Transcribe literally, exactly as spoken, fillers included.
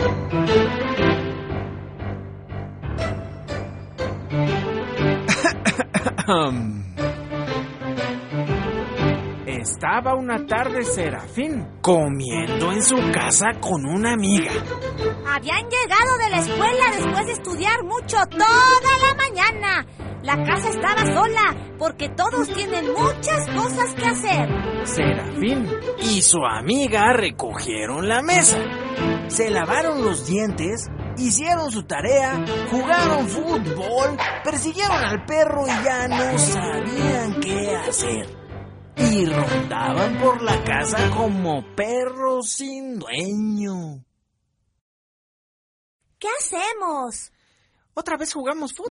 Estaba una tarde Serafín comiendo en su casa con una amiga. Habían llegado de la escuela después de estudiar mucho toda la mañana. La casa estaba sola porque todos tienen muchas cosas que hacer. Serafín y su amiga recogieron la mesa, se lavaron los dientes, hicieron su tarea, jugaron fútbol, persiguieron al perro y ya no sabían qué hacer. Y rondaban por la casa como perros sin dueño. ¿Qué hacemos? Otra vez jugamos fútbol.